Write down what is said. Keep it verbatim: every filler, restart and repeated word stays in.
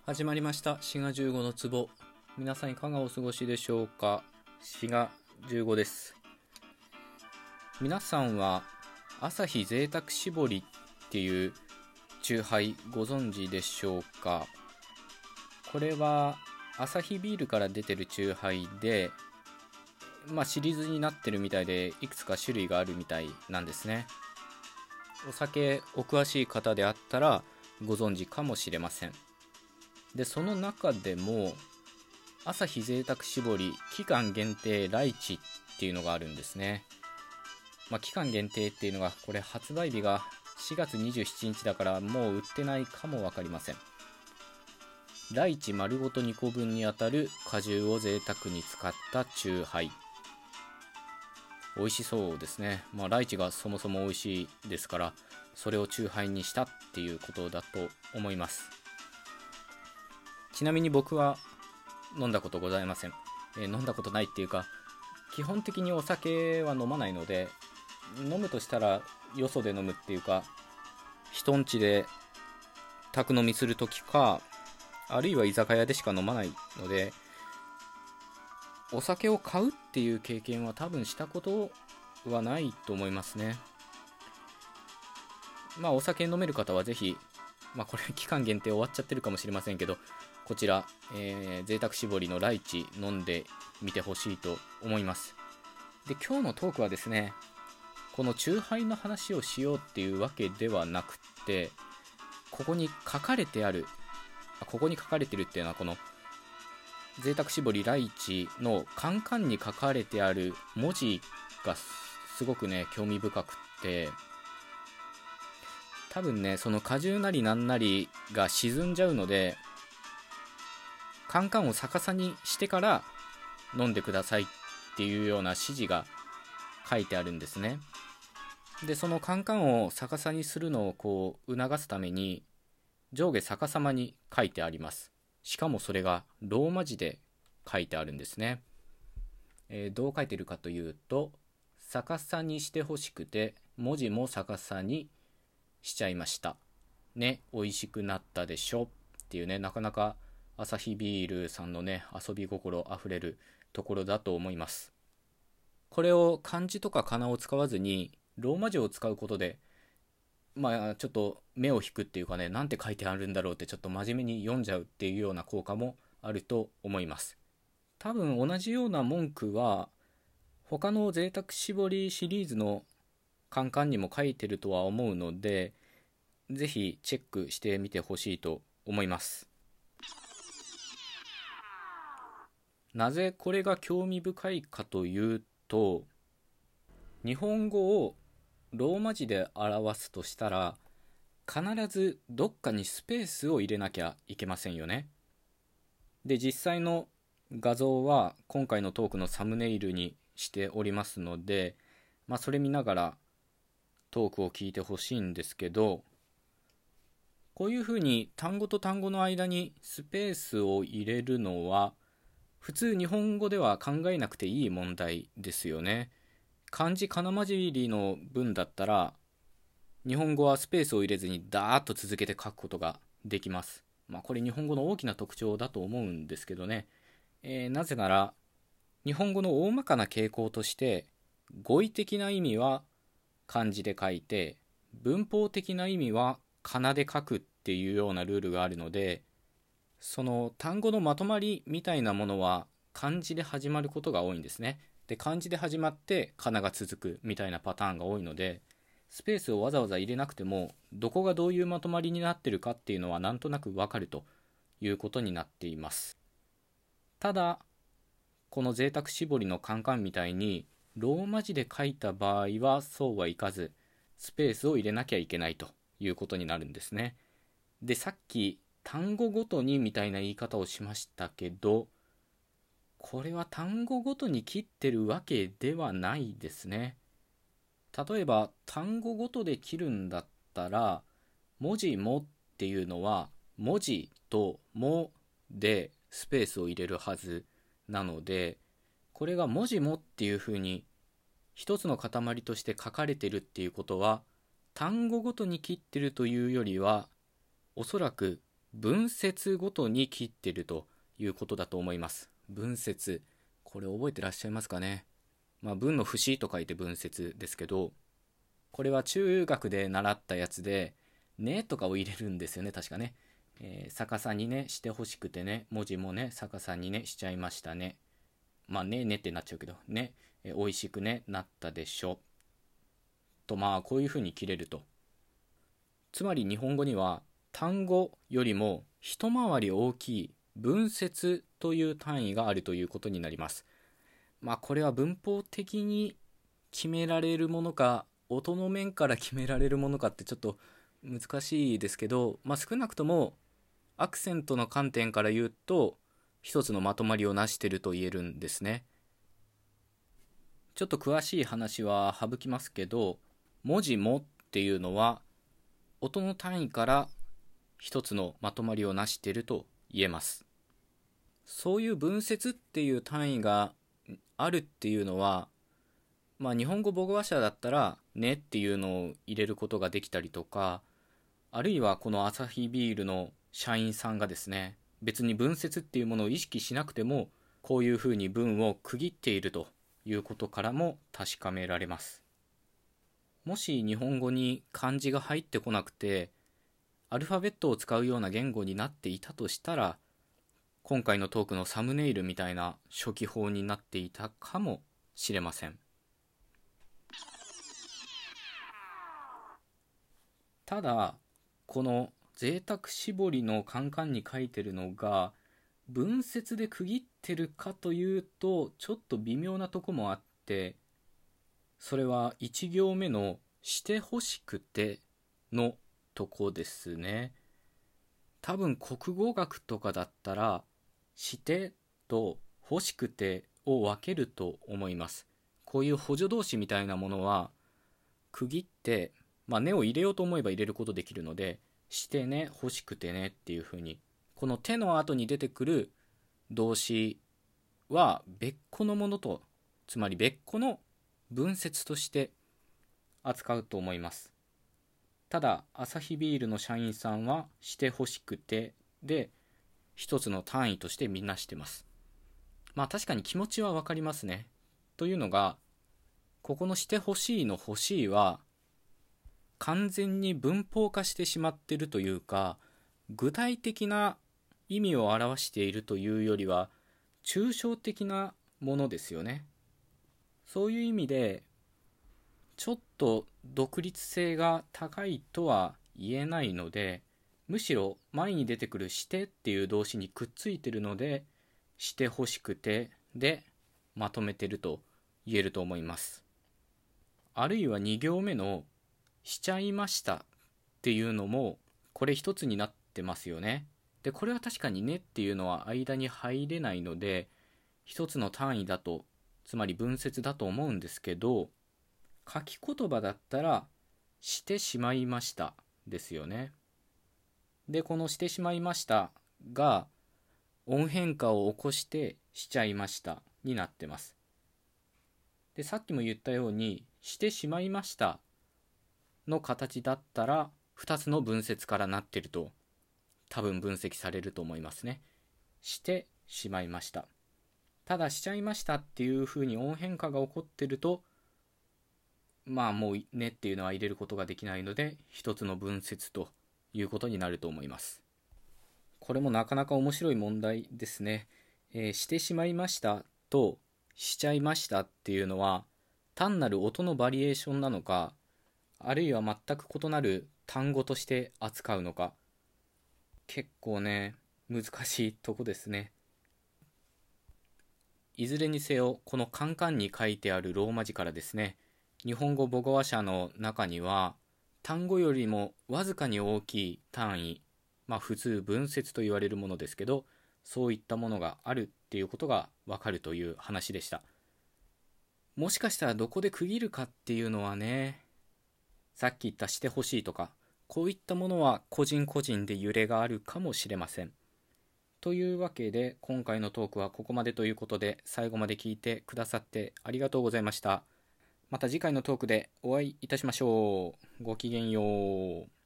始まりました滋賀じゅうごの壺。皆さんいかがお過ごしでしょうか。滋賀じゅうごです。皆さんは朝日贅沢搾りっていう酎ハイご存知でしょうか。これはアサヒビールから出てる酎ハイで、まあシリーズになってるみたいで、いくつか種類があるみたいなんですね。お酒お詳しい方であったらご存知かもしれません。でその中でもアサヒ贅沢搾り期間限定ライチっていうのがあるんですね。まあ、期間限定っていうのが、これ発売日がしがつにじゅうしちにちだからもう売ってないかも分かりません。ライチ丸ごとにこぶんにあたる果汁を贅沢に使った酎ハイ、美味しそうですね。まあライチがそもそも美味しいですから、それを酎ハイにしたっていうことだと思います。ちなみに僕は飲んだことございません。えー、飲んだことないっていうか、基本的にお酒は飲まないので、飲むとしたらよそで飲むっていうか、人ん家で宅飲みするときか、あるいは居酒屋でしか飲まないので、お酒を買うっていう経験は多分したことはないと思いますね。まあお酒飲める方はぜひ、まあこれ期間限定終わっちゃってるかもしれませんけど、こちら、えー、贅沢搾りのライチ飲んでみてほしいと思います。で今日のトークはですね、この酎ハイの話をしようっていうわけではなくて、ここに書かれてあるここに書かれてるっていうのは、この贅沢搾りライチのカンカンに書かれてある文字がすごくね興味深くって、多分ねその果汁なりなんなりが沈んじゃうので、カンカンを逆さにしてから飲んでくださいっていうような指示が書いてあるんですね。でそのカンカンを逆さにするのをこう促すために、上下逆さまに書いてあります。しかもそれがローマ字で書いてあるんですね。えー、どう書いてるかというと、逆さにしてほしくて文字も逆さにしちゃいましたね、美味しくなったでしょっていうね、なかなかアサヒビールさんのね遊び心あふれるところだと思います。これを漢字とか仮名を使わずにローマ字を使うことで、まあちょっと目を引くっていうかね、なんて書いてあるんだろうってちょっと真面目に読んじゃうっていうような効果もあると思います。多分同じような文句は他の贅沢搾りシリーズのカンカンにも書いてるとは思うので、ぜひチェックしてみてほしいと思います。なぜこれが興味深いかというと、日本語をローマ字で表すとしたら、必ずどっかにスペースを入れなきゃいけませんよね。で実際の画像は今回のトークのサムネイルにしておりますので、まあそれ見ながらトークを聞いてほしいんですけど、こういうふうに単語と単語の間にスペースを入れるのは、普通日本語では考えなくていい問題ですよね。漢字かなまじりの文だったら、日本語はスペースを入れずにダーッと続けて書くことができます。まあこれ日本語の大きな特徴だと思うんですけどね。えー、なぜなら日本語の大まかな傾向として、語彙的な意味は漢字で書いて、文法的な意味は仮名で書くっていうようなルールがあるので、その単語のまとまりみたいなものは漢字で始まることが多いんですね。で漢字で始まって仮名が続くみたいなパターンが多いので、スペースをわざわざ入れなくてもどこがどういうまとまりになってるかっていうのはなんとなくわかるということになっています。ただこの贅沢搾りのカンカンみたいにローマ字で書いた場合はそうはいかず、スペースを入れなきゃいけないということになるんですね。でさっき単語ごとにみたいな言い方をしましたけど、これは単語ごとに切ってるわけではないですね。例えば単語ごとで切るんだったら、文字もっていうのは文字ともでスペースを入れるはずなので、これが文字もっていうふうに一つの塊として書かれてるっていうことは、単語ごとに切ってるというよりは、おそらく文節ごとに切ってるということだと思います。文節、これ覚えてらっしゃいますかね。まあ、文の節と書いて文節ですけど、これは中学で習ったやつで、ねとかを入れるんですよね、確かね。えー、逆さにねしてほしくてね、文字もね逆さにねしちゃいましたね。まあねねってなっちゃうけどね、えー、美味しくねなったでしょと、まあこういう風に切れると。つまり日本語には単語よりも一回り大きい文節という単位があるということになります。まあこれは文法的に決められるものか、音の面から決められるものかってちょっと難しいですけど、まあ少なくともアクセントの観点から言うと一つのまとまりを成していると言えるんですね。ちょっと詳しい話は省きますけど、文字もっていうのは音の単位から一つのまとまりを成していると言えます。そういう文節っていう単位があるっていうのは、まあ日本語母語話者だったらねっていうのを入れることができたりとか、あるいはこのアサヒビールの社員さんがですね、別に文節っていうものを意識しなくてもこういうふうに文を区切っているということからも確かめられます。もし日本語に漢字が入ってこなくてアルファベットを使うような言語になっていたとしたら、今回のトークのサムネイルみたいな初期法になっていたかもしれません。ただこの贅沢絞りのカンカンに書いてるのが文節で区切ってるかというとちょっと微妙なとこもあって、それはいち行目のしてほしくてのとこですね。多分国語学とかだったらしてと欲しくてを分けると思います。こういう補助動詞みたいなものは区切って、まあ、ねを入れようと思えば入れることできるので、してね欲しくてねっていう風に、この手の後に出てくる動詞は別個のものと、つまり別個の文節として扱うと思います。ただアサヒビールの社員さんはしてほしくてで一つの単位としてみんなしてます。まあ確かに気持ちはわかりますね。というのが、ここのしてほしいの欲しいは完全に文法化してしまっているというか、具体的な意味を表しているというよりは抽象的なものですよね。そういう意味でちょっと独立性が高いとは言えないので、むしろ前に出てくるしてっていう動詞にくっついてるので、してほしくてでまとめてると言えると思います。あるいはに行目のしちゃいましたっていうのもこれ一つになってますよね。でこれは確かにねっていうのは間に入れないので一つの単位だと、つまり文節だと思うんですけど、書き言葉だったらしてしまいましたですよね。でこのしてしまいましたが音変化を起こしてしちゃいましたになってます。でさっきも言ったようにしてしまいましたの形だったらふたつの文節からなっていると多分分析されると思いますね。してしまいました。ただしちゃいましたっていう風に音変化が起こってると、まあもうねっていうのは入れることができないので一つの文節ということになると思います。これもなかなか面白い問題ですね。えー、してしまいましたとしちゃいましたっていうのは単なる音のバリエーションなのか、あるいは全く異なる単語として扱うのか、結構ね難しいとこですね。いずれにせよこのカンカンに書いてあるローマ字からですね、日本語母語話者の中には単語よりもわずかに大きい単位、まあ普通文節と言われるものですけど、そういったものがあるっていうことがわかるという話でした。もしかしたらどこで区切るかっていうのはね、さっき言ったしてほしいとかこういったものは個人個人で揺れがあるかもしれません。というわけで今回のトークはここまでということで、最後まで聞いてくださってありがとうございました。また次回のトークでお会いいたしましょう。ごきげんよう。